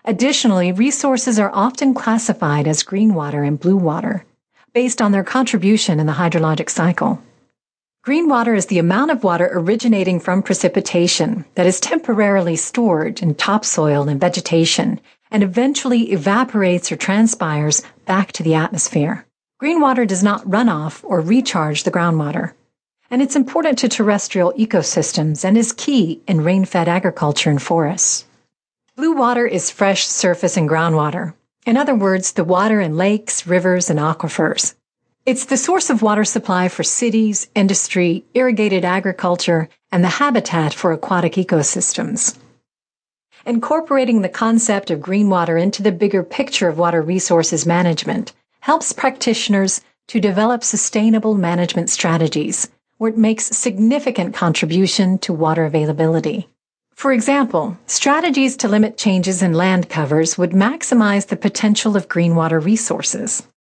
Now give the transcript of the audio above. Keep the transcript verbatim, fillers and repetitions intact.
Additionally, resources are often classified as green water and blue water, based on their contribution in the hydrologic cycle. Green water is the amount of water originating from precipitation that is temporarily stored in topsoil and vegetation and eventually evaporates or transpires back to the atmosphere. Green water does not run off or recharge the groundwater, and it's important to terrestrial ecosystems and is key in rain-fed agriculture and forests. Blue water is fresh surface and groundwater. In other words, the water in lakes, rivers, and aquifers. It's the source of water supply for cities, industry, irrigated agriculture, and the habitat for aquatic ecosystems. Incorporating the concept of green water into the bigger picture of water resources management helps practitioners to develop sustainable management strategies where it makes significant contribution to water availability. For example, strategies to limit changes in land covers would maximize the potential of green water resources.